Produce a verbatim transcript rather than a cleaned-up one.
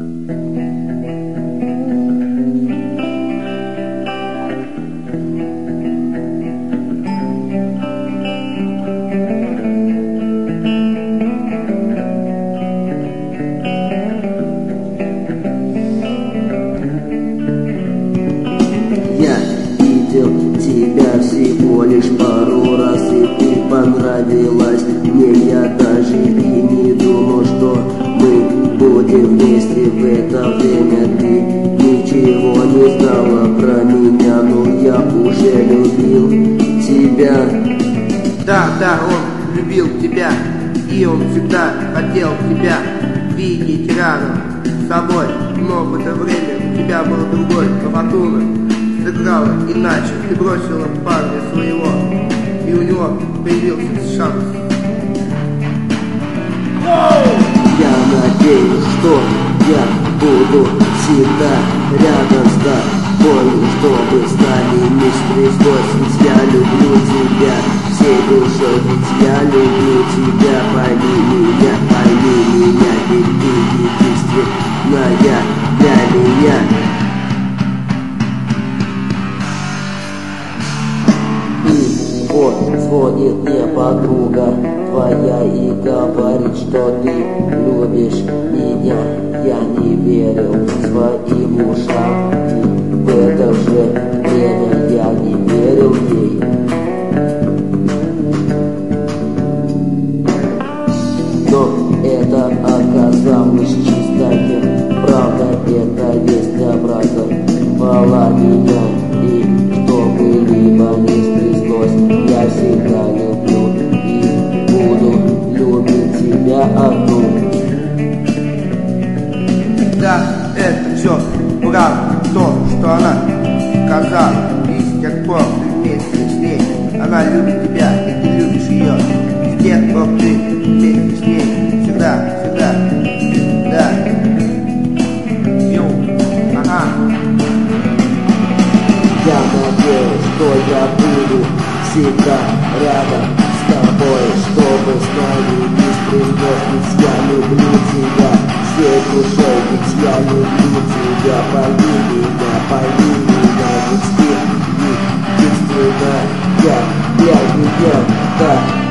Тебя всего лишь пару раз, и ты понравилась мне. Я даже и не думал, что мы будем вместе в это время. Ты ничего не знала про меня, но я уже любил тебя. Да, да, он любил тебя, и он всегда хотел тебя видеть рядом с собой. Но в это время у тебя был другой, но фортуна сыграла иначе. Ты бросила парня своего, и у него появился шанс. Я надеюсь, что я буду всегда рядом с тобой, чтобы с нами не стряслось. Ведь я люблю тебя всей душой, ведь я люблю тебя. Пойми меня, пойми меня, ведь ты единственная для меня. Вот звонит мне подруга твоя и говорит, что ты любишь меня. Я не верил своим ушам, и в это же время я не верил ей. Но это оказалось чистотем, правда, эта весть обрадовала меня. И чтобы либо не стряслось, я всегда люблю и буду любить тебя одну. Да, это все правда, то, что она сказала. И с тех пор ты вместе с ней, она любит тебя, и ты любишь ее. С тех пор ты вместе с ней, всегда, всегда, да. Йоу, ага. Я надеюсь, что я буду всегда рядом с тобой, чтобы с нами не стряслось. Ведь я люблю тебя всей душой, ведь я люблю тебя. Пойми меня, пойми меня, ведь ты единственная для меня, да.